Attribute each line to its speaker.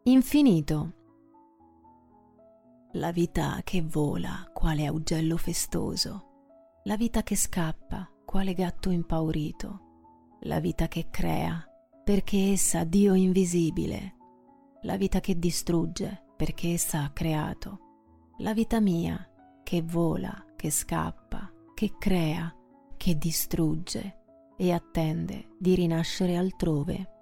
Speaker 1: Infinito. La vita che vola quale augello festoso, la vita che scappa quale gatto impaurito, la vita che crea perché essa Dio invisibile, la vita che distrugge perché essa ha creato, la vita mia che vola, che scappa, che crea, che distrugge e attende di rinascere altrove.